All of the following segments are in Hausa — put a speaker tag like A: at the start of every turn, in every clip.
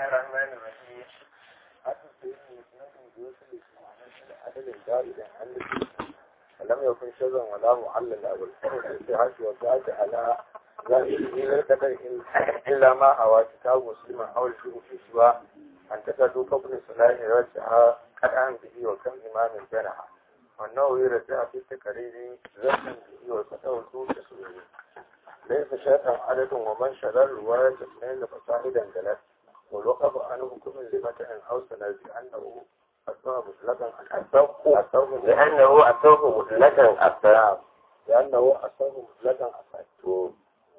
A: الرحمن الرحيم حتى سيدنا مسلم يوصل عدد زائدا عن ولم يكن شذا ولا معلل أو الحر الاتحاد وزاد على ذلك إلا ما هو كتاب مسلم أو الشيء في سواء أن تكادوا قبل صلاة رجعها قد عن به وكم إمام جرحا وأنه يرجع في التكرير زمن به وفتاه الدول تسويه ليس شاتا عدد ومن شغل رواية اثنين فصاعدا جلت والوقف عنه كل لمتع أو سند لأنه أصبح مطلقا
B: لأنه أصبح مطلقا أبطال
A: لأنه أصبح مطلقا أبطال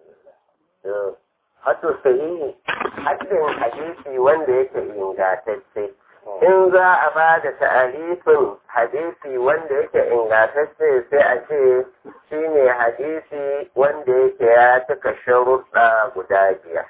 B: hato sahihi haddin hadisi wanda yake ingantacce in za a ba da ta'arifin hadisi wanda yake ingantacce sai a ce shine hadisi wanda yake ya cika sharuɗa guda biyar.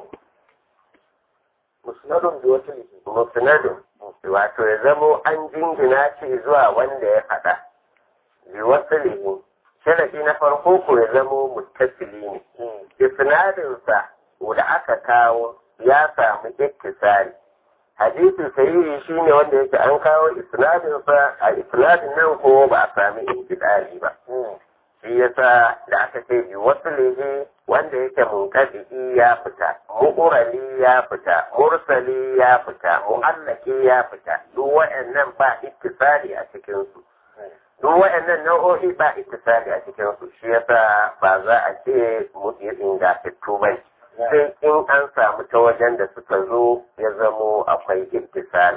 A: musnadun da wata
B: musnadun wato ya zamo an jingina ce zuwa wanda ya faɗa bi wasu sharafi na farko ko ya zamo muttasili ne isnadinsa da aka kawo ya samu ittisali hadisi sahihi shine wanda yake an kawo isnadinsa a isnadin nan ko ba a sami intidali ba shi yasa da aka ce bi waslihi wanda yake munqadi ya fita muqrali ya fita mursali ya fita muallaki ya fita duk waɗannan ba ittisali a cikin su duk waɗannan nau'o'i ba ittisali a cikin su shi yasa ba za a ce mutum ingantattu ba sai in an samu ta wajen da suka zo ya zamo akwai ittisali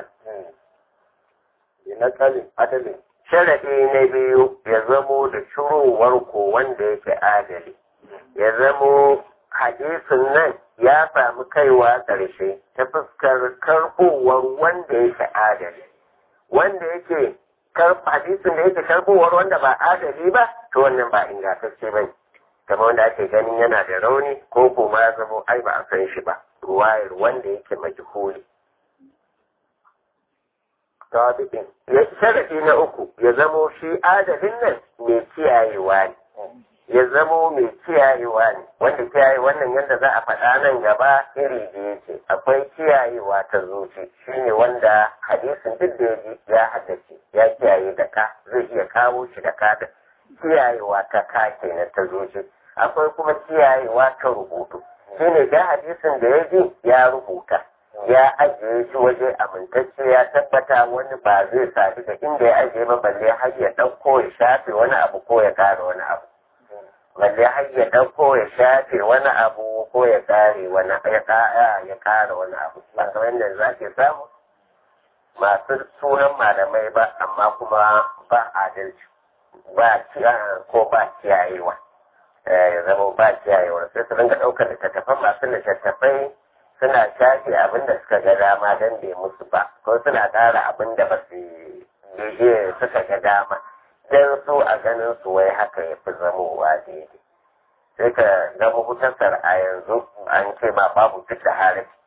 A: na kalin adalin
B: sharaɗi na biyu ya zamo da shirowar ko wanda yake adali ya zamo hadisin nan ya samu kaiwa ƙarshe ta fuskar karɓowar wanda yake adali wanda yake hadisin da yake karɓowar wanda ba adali ba to wannan ba ingantacce ba kamar wanda ake ganin yana da rauni ko kuma ya zamo ai ba a san shi ba ruwayar wanda yake majhuli
A: sabiqin
B: sharaɗi na uku ya zamo shi adalin nan mai kiyayewa ne ya zamo mai kiyayewa ne wanda kiyaye wannan yadda za a faɗa nan gaba iri da yake akwai kiyayewa ta zuci shine wanda hadisin duk da ya haddace ya kiyaye da ka zai iya kawo shi da ka da kiyayewa ta ka kenan ta zuci akwai kuma kiyayewa ta rubutu shine da hadisin da ya ji ya rubuta ya ajiye shi waje amintacce ya tabbata wani ba zai sadu da inda ya ajiye ba balle har ya ɗauko ya shafe wani abu ko ya ƙara wani abu balle har ya ɗauko ya shafe wani abu ko ya ƙare wani ya ƙara wani abu ba kamar yadda za ke samu masu sunan malamai ba amma kuma ba adalci ba ko ba kiyayewa ya zama ba kiyayewa sai su ringa ɗaukar littattafan masu littattafai suna shafe abin da suka ga dama don bai musu ba ko suna ƙara abin da ba su suka ga dama don su a ganin su wai haka ya fi zamowa daidai sai ka ga mutasar a yanzu an ce ma babu duk da harafi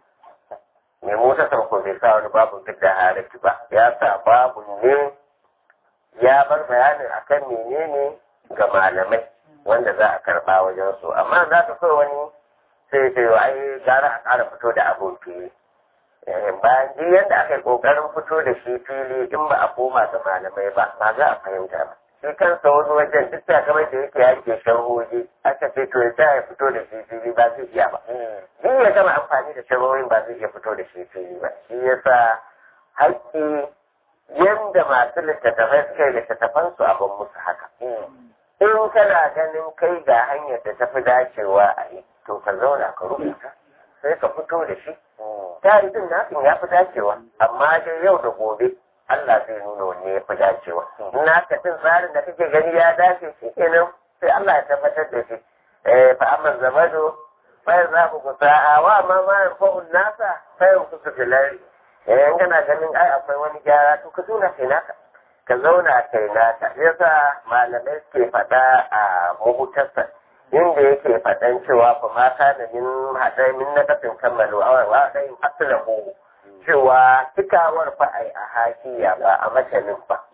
B: mai mutasar ko bai sa wani babu duk da harafi ba ya sa babu ne ya bar bayanin akan menene ga malamai wanda za a karɓa wajen su amma za ka so wani sai ce ai gara a ƙara fito da abun fili bayan ji yadda aka yi ƙoƙarin fito da shi fili in ba a koma ga malamai ba ba za a fahimta ba shi kansa wani wajen duk da kamar da yake yake sharhohi aka ce to ya fito da shi fili ba zai iya ba in ya gama amfani da sharhohin ba zai iya fito da shi fili ba shi yasa haƙƙi yadda masu littattafai suka yi littattafansu abin musu haka in kana ganin kai ga hanyar da ta fi dacewa a yi to ka zauna ka rubuta sai ka fito da shi tarihin nasin ya fi dacewa amma dai yau da gobe Allah zai nuna wanne ya fi dacewa na ka din tsarin da kake gani ya dace shi kenan sai Allah ya tabbatar da shi fa amma zamado fa za ku kusa wa amma ma yanfa'un nasa fa yanfusu filari in kana ganin ai akwai wani gyara to ka zauna kai naka ka zauna kai naka yasa malamai suke faɗa a mahutarsa inda yake faɗan cewa fa mata da min haɗai min na kafin kammalu a waɗayin asila ko cewa cikawar fa ai a hakiya ba a matanin ba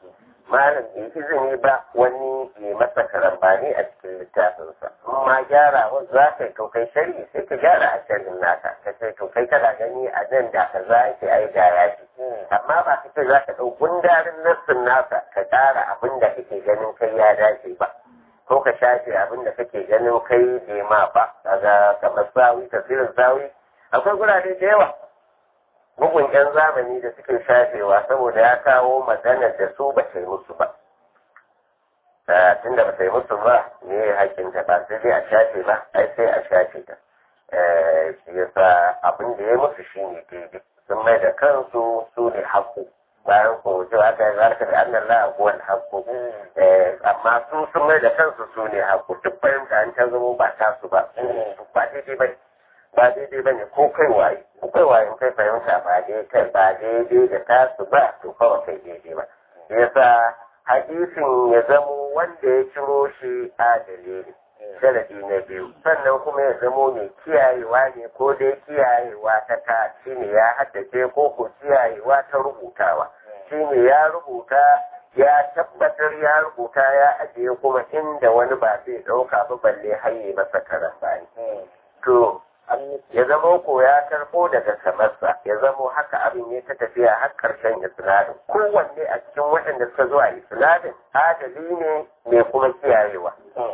B: malam bai izini ba wani ya masa karambani a cikin littafinsa ma gyara wa za ka yi kai shari'i sai ka gyara a shari'in naka ka ce to kai kana gani a nan da ka za ke ai da ya ce amma ba ka ce za ka ɗau gundarin nassin nasa ka ƙara abin da kake ganin kai ya dace ba ko ka shafe abin da kake ganin kai bai ma ba kaga kamar sawi tafsirin sawi akwai gurare da yawa bugun 'yan zamani da suke shafewa saboda ya kawo maganar da su ba sai musu ba tun da ba sai musu ba ne hakinta ba sai dai a shafe ba ai sai a shafe ta shi yasa abin da ya musu shi ne daidai sun mai da kansu su ne haƙƙo bayan ko cewa aka yi zarka da annan la'abuwan haƙƙo amma su sun mai da kansu su ne haƙƙo duk fahimta an ta zama ba tasu ba ba daidai ba ne ba daidai ba ne ko kai waye in kai fahimta ba daidai da tasu ba to kawai kai daidai ba yasa hadisin ya zamo wanda ya ciro shi adali ne sharadi na biyu sannan kuma ya zamo mai kiyayewa ne ko dai kiyayewa ta ka shine ya haddace ko kiyayewa ta rubutawa shine ya rubuta ya tabbatar ya rubuta ya ajiye kuma inda wani ba zai ɗauka ba balle haye masa karambani to ya zama ko ya karbo daga samarsa ya zamo haka abin ya ta tafiya har karshen isnadin kowanne a cikin waɗanda suka zo a isnadin adali ne mai kuma kiyayewa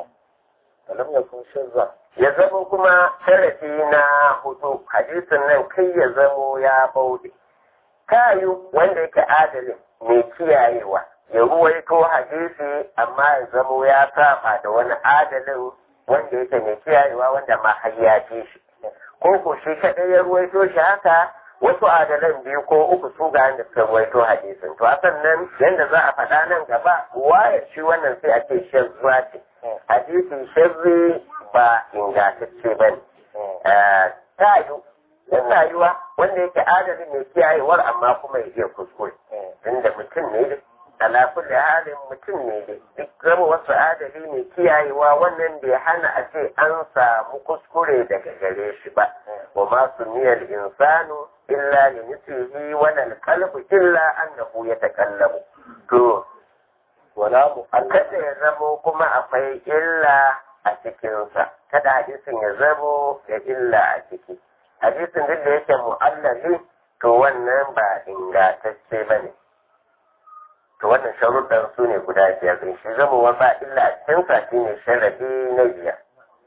B: ya zama kuma sharafi na hudu hadisin nan kai ya zamo ya bauɗe kayu wanda yake adalin mai kiyayewa ya ruwaito hadisi amma ya zamo ya saba da wani adalin wanda yake mai kiyayewa wanda ma har ya ce shi ko shi kaɗai ya ruwaito shi haka wasu adalan biyu ko uku su ga da suka ruwaito hadisin to hakan nan yadda za a faɗa nan gaba waye shi wannan sai a ce shazzuwa ce hadisin shazzi ba ingantacce ba ne ta yi yan rayuwa wanda yake adalin mai kiyayewar amma kuma ya iya kuskure inda mutum ne ala kulli halin mutum ne dai duk zama wasu adali ne kiyayewa wannan bai hana a ce an samu kuskure daga gare shi ba wa ma suniyal insanu illa li mithlihi wa lal qalbu illa annahu yatakallamu to wala mu kada ya zamo kuma akwai illa a cikinsa kada hadisin ya zamo da illa a ciki hadisin duk da yake mu'allali to wannan ba ingantacce bane to wannan sharuɗan su ne guda biyar ɗin shi zama wa ba illa a cikin sa shi ne sharadi na biyar.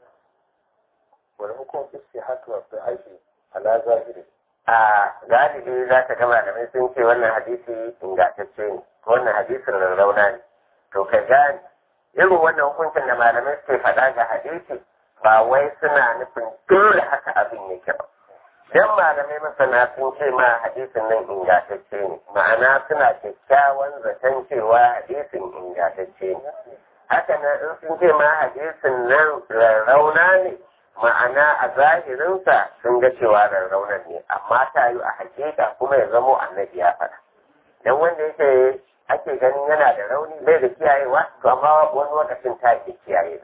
A: Wani hukum iske hatuwa sai aiki ala zahiri.
B: A galibi za ka ga malamai sun ce wannan hadisi ingantacce ne wannan hadisin rarrauna ne to ka gane irin wannan hukuncin da malamai suke faɗa ga hadisi ba wai suna nufin dole haka abin yake ba. Dan malamai masana sun ce ma hadisin nan ingantacce ne ma'ana suna kyakkyawan zaton cewa hadisin ingantacce ne haka nan in sun ce ma hadisin nan rarrauna ne ma'ana a zahirinsa sun ga cewa rarraunan ne amma ta yi a hakika kuma ya zamo annabi ya faɗa dan wanda yake ake ganin yana da rauni bai da kiyayewa to amma wani lokacin ta ke kiyaye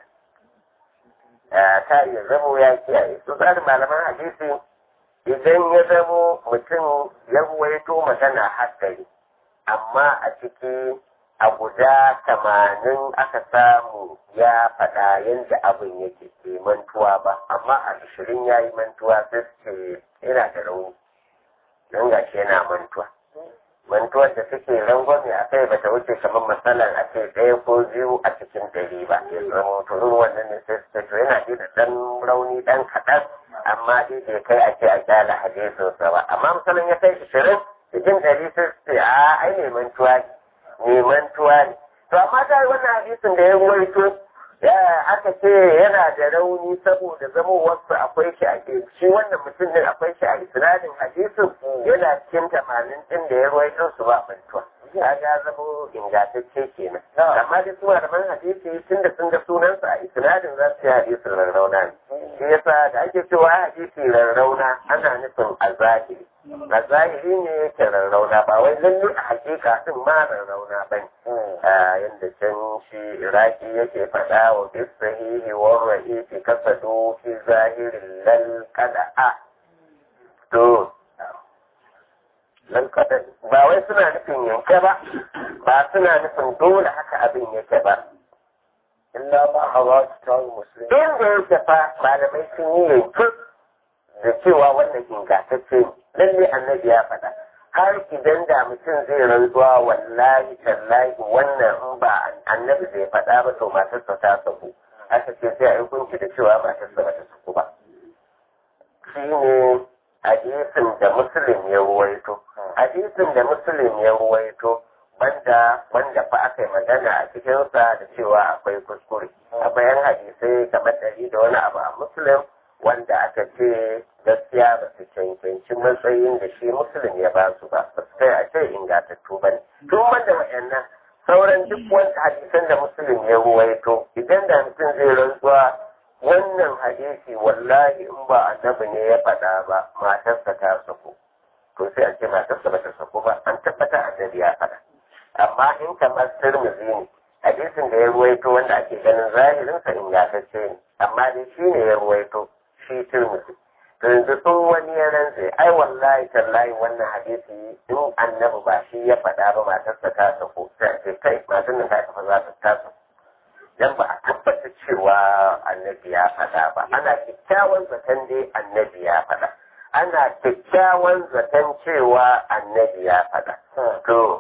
B: ta yi zamo ya kiyaye su tsarin malaman hadisi idan ya zamo mutum ya ruwaito magana haskari amma a ciki a guda 80 aka samu ya faɗa yadda abin yake ke mantuwa ba amma a 20 ya yi mantuwa sai ce yana da rauni don gashi yana mantuwar da suke rangwame a kai bata wuce kamar matsalar a ce 1 ko 2 a cikin 100 ba ya zama turun wannan ne sai su ce yana da ɗan rauni ɗan kaɗan amma dai bai kai a ce a kyala hadisinsa ba amma misalin ya kai 20 cikin 100 sai su ce a ai ne mantuwa ne to amma ta yi wannan hadisin da ya ruwaito aka ce yana da rauni saboda zamowarsa akwai shi a shi wannan mutum din akwai shi a isnadin hadisin yana cikin 80 din da ya ruwaito su ba mantuwa ya zama ingantacce kenan amma da su malaman hadisi tun da sun ga sunansa a isnadin za su yi hadisin rarrauna ne shi yasa da ake cewa hadisi rarrauna ana nufin a zahiri ne yake rarrauna ba wai lalle a hakika din ma rarrauna ba ne yadda can shi iraki yake faɗa wa bis sahihi wa ra'ifi kasadu fi zahirin lal qada'a to ba wai suna nufin yanke ba ba suna nufin dole haka abin yake ba.
A: illa ma hawa kitabu muslim
B: Inda yake fa malamai sun yi yanki da cewa wannan ingantacce ne, lalle annabi ya faɗa. Har idan da mutum zai rantsuwa wallahi tallahi wannan in ba annabi zai faɗa ba to matarsa ta saku. Aka ce sai a yi hukunci da cewa matarsa ba ta saku ba. Shi ne hadisin da Muslim ya ruwaito. Hadisin da Muslim ya ruwaito wanda fa aka yi magana a cikinsa da cewa akwai kuskure. Akwai yan hadisai kamar ɗari da wani abu a Muslim wanda aka ce gaskiya ba su cancanci matsayin da shi Muslim ya ba su ba. Ba su kai a ce ingantattu ba ne. Tun wanda waɗannan sauran duk wanda hadisan da Muslim ya ruwaito idan da mutum zai rantsuwa wannan hadisi wallahi in ba annabi ne ya faɗa ba matarsa ta sako. To sai a ce matarsa ba ta sako ba an tabbata annabi ya faɗa. Amma in kamar Tirmidhi ne hadisin da ya ruwaito wanda ake ganin zahirinsa ingantacce ne amma dai shi ne ya ruwaito shi Tirmidhi. To yanzu sun wani ya rantse ai wallahi tallahi wannan hadisi in annabi ba shi ya faɗa ba matarsa ta sako sai a ce kai matan nan ta kafa za ta taso. Dan ba a tabbata cewa annabi ya faɗa ba ana kyakkyawan zaton dai annabi ya faɗa. Ana kyakkyawan zaton cewa annabi ya faɗa. To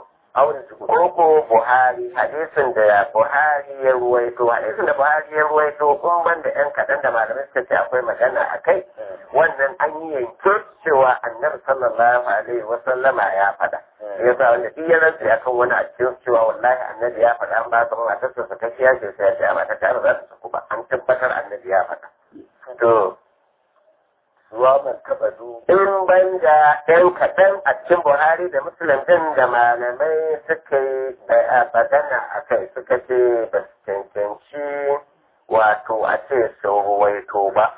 B: Koko Buhari hadisin da Buhari ya ruwaito hadisin da Buhari ya ruwaito kun da yan kaɗan da malamai suka ce akwai magana a kai wannan an yi yanke cewa annabi sallallahu alaihi wa sallama ya faɗa ya sa wanda duk ya rantsa akan wani a cikin cewa wallahi annabi ya faɗa an ba ka matarsa sa ta kiya ce sai ya ce a mata ta za ta saku ba an tabbatar annabi ya faɗa to
A: zuwa man taɓa
B: in ban da ɗan kaɗan a cikin Buhari da Muslim ɗin da malamai suka yi magana a kai suka ce ba su cancanci wato a ce sun ruwaito ba.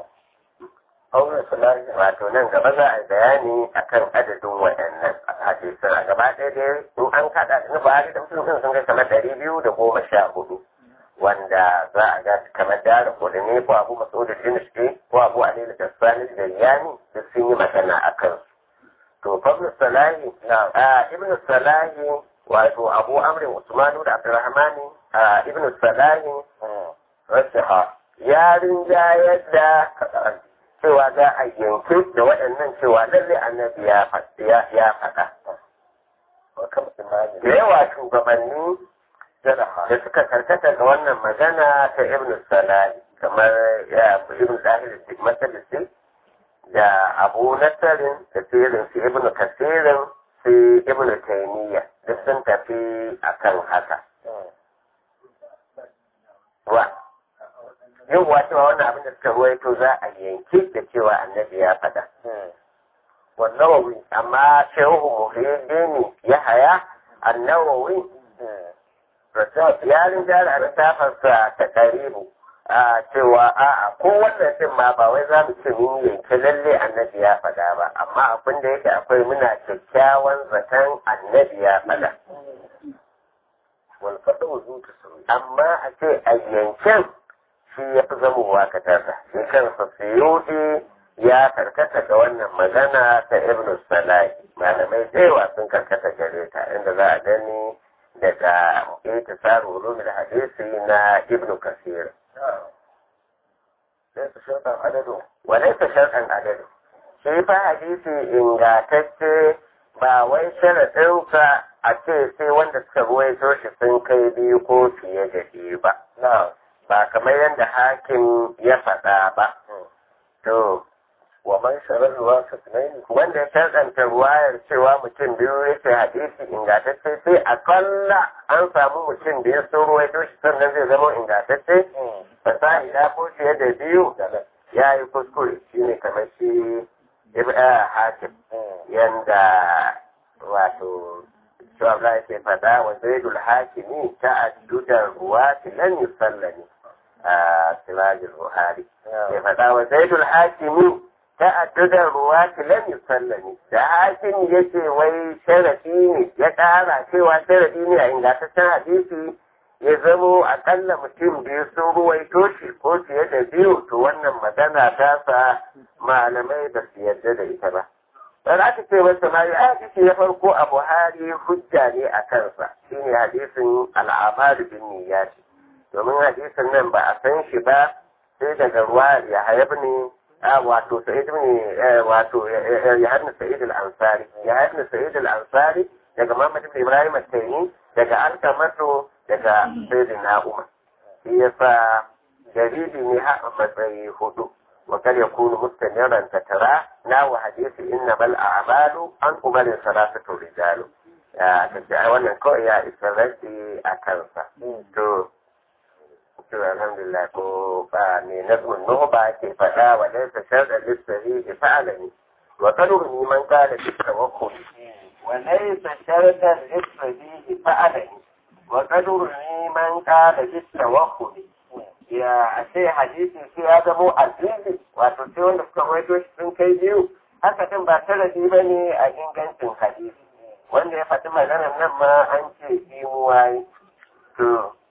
B: Wato nan gaba za a yi bayani a kan adadin waɗannan hadisan a gaba ɗaya dai in an kaɗa in Buhari da Muslim ɗin sun kai kamar 214. wanda za a ga kamar da kudi ne ko abu maso da finishke ko abu a da tasfani da yani da sun yi magana a kan to fabin salahi ibn salahi wato abu amrin usmanu da abdurrahmani ibn salahi ya rinjayar da cewa za a yanke da waɗannan cewa lalle annabi ya faɗa da yawa shugabanni da suka karkata ga wannan magana ta ibn salahi kamar ibn zahir masalisi da abu nasarin da tsirin su ibn kasirin su ibn taimiyya duk sun tafi akan haka yin cewa wannan abin da suka ruwaito za a yanki da cewa annabi ya faɗa wannan amma shehu muhyiddin yahaya annawawi yarin jari a littafarsa ta karibu a cewa a'a ko wannan din ma ba wai za mu ce mun yanke lalle annabi ya faɗa ba amma abin da yake akwai muna kyakkyawan zaton annabi ya faɗa amma a ce a yanken shi ya fi zamowa katarsa shi kansa suyuɗi ya karkata ga wannan magana ta ibn salahi malamai da yawa sun karkata gare ta inda za a gani daga intisar ulumul hadisi na ibn kasir walaysa shartan adadu shi fa hadisi ingantacce ba wai sharaɗinsa a ce sai wanda suka ruwaito shi sun kai biyu ko fiye da biyu ba ba kamar yadda hakim ya faɗa ba to
A: wa man sharar ruwa satnaini
B: wanda ya sharɗanta ruwayar cewa mutum biyu yake hadisi ingantacce sai akalla an samu mutum da ya so ruwaito shi sannan zai zama ingantacce fasa'ida ko fiye da biyu ya yi kuskure shi ne kamar shi hakim yanda wato shawar ya ke faɗa wa zaidul hakimi ta addudan ruwa lan yusallani a sirajul buhari ya faɗa wa zaidul hakimi ta'addudan ruwa lam yusallani da hakim yace wai sharadi ne ya ƙara cewa sharadi ne a ingantaccen hadisi ya zamo akalla mutum biyu sun ruwaito shi ko fiye da biyu to wannan magana ta sa malamai ba su yarda da ita ba wanda aka ce masa ma ya hadisi na farko a Buhari hujja ne a kansa shine hadisin al'amalu bin niyyat domin hadisin nan ba a san shi ba sai daga ruwa ya hayabni wato sa'id ne wato ya hadna sa'id al-ansari ya hadna sa'id al-ansari daga Muhammad ibn Ibrahim al-Taymi daga Alkamatu daga Sayyidina Umar shi yasa dalili ne ha matsayi hudu وقد يكون مستمرا تترى ناو حديث إنما الأعمال عن أمر ثلاثة رجال وانا كويا إسرائيل أكنسا الحمد لله من نظم النهبة كيف لا وليس شرطا للصحيح فعلني وقدرني من قال بالتوكل وليس شرطا للصحيح فعلني وقدرني من قال بالتوكل ya a ce hadisi sai ya zamo azizi wato sai wanda suka waito shi sun kai biyu haka din ba tarafi ba ne a ingancin hadisi wanda ya faɗi maganar nan ma an ce imuwa to